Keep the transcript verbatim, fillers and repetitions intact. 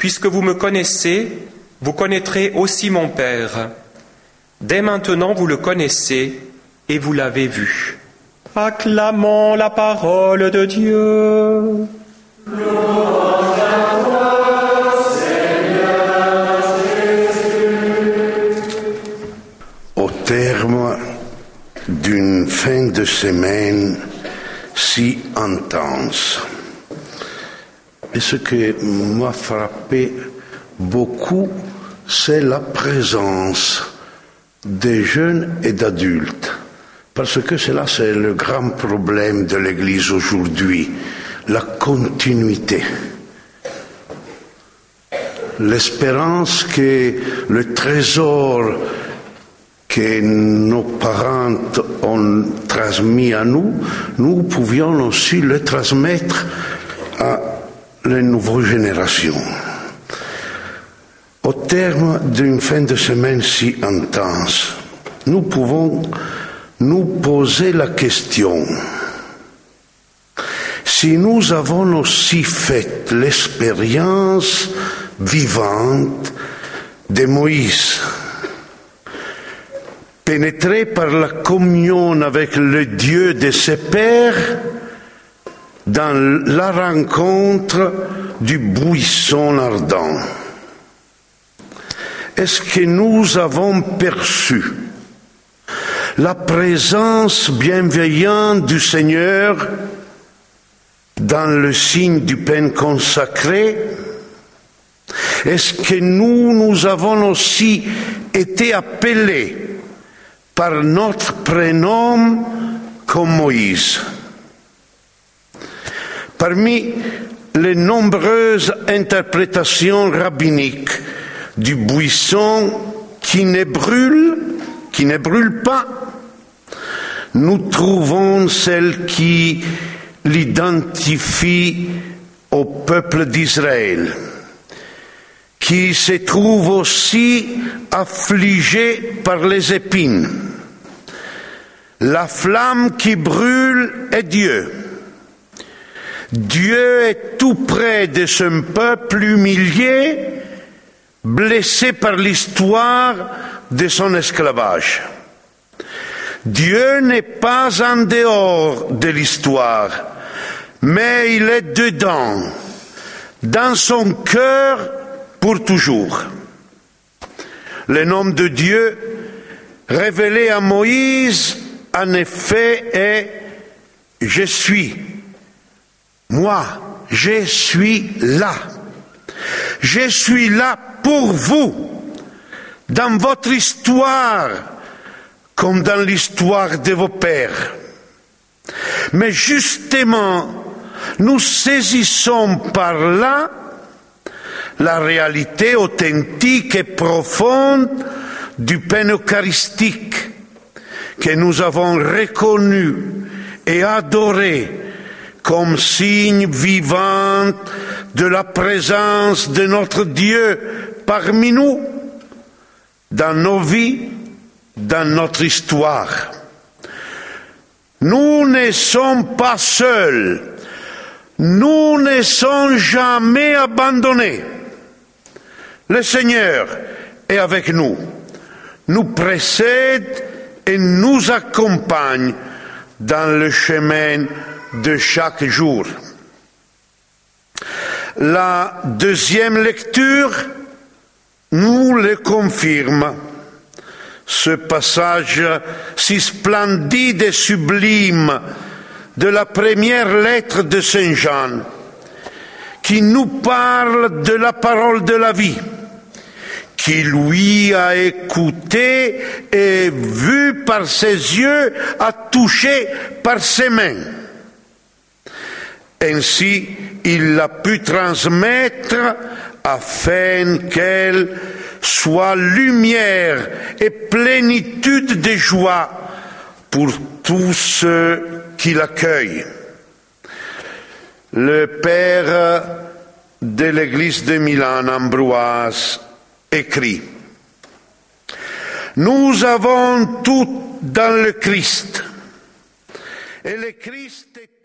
Puisque vous me connaissez, vous connaîtrez aussi mon Père. Dès maintenant, vous le connaissez et vous l'avez vu. Acclamons la parole de Dieu. Louange à toi, Seigneur Jésus. Au terme d'une fin de semaine si intense, et ce qui m'a frappé beaucoup, c'est la présence des jeunes et d'adultes. Parce que cela, c'est le grand problème de l'Église aujourd'hui, la continuité. L'espérance que le trésor que nos parents ont transmis à nous, nous pouvions aussi le transmettre à les nouvelles générations. Au terme d'une fin de semaine si intense, nous pouvons nous poser la question: si nous avons aussi fait l'expérience vivante de Moïse, pénétré par la communion avec le Dieu de ses pères, dans la rencontre du buisson ardent, est-ce que nous avons perçu la présence bienveillante du Seigneur dans le signe du pain consacré? Est-ce que nous, nous avons aussi été appelés par notre prénom comme Moïse? Parmi les nombreuses interprétations rabbiniques du buisson qui ne brûle, qui ne brûle pas, nous trouvons celle qui l'identifie au peuple d'Israël, qui se trouve aussi affligé par les épines. La flamme qui brûle est Dieu. Dieu est tout près de son peuple humilié, blessé par l'histoire de son esclavage. Dieu n'est pas en dehors de l'histoire, mais il est dedans, dans son cœur pour toujours. Le nom de Dieu révélé à Moïse, en effet, est « Je suis ». Moi, je suis là. Je suis là pour vous, dans votre histoire, comme dans l'histoire de vos pères. Mais justement, nous saisissons par là la réalité authentique et profonde du pain eucharistique que nous avons reconnu et adoré comme signe vivant de la présence de notre Dieu parmi nous, dans nos vies, dans notre histoire. Nous ne sommes pas seuls, nous ne sommes jamais abandonnés. Le Seigneur est avec nous, nous précède et nous accompagne dans le chemin de chaque jour. La deuxième lecture nous le confirme. Ce passage si splendide et sublime de la première lettre de Saint Jean, qui nous parle de la parole de la vie, qui lui a écouté et vu par ses yeux, a touché par ses mains. Ainsi, il l'a pu transmettre afin qu'elle soit lumière et plénitude de joie pour tous ceux qui l'accueillent. Le père de l'église de Milan, Ambroise, écrit: Nous avons tout dans le Christ, et le Christ est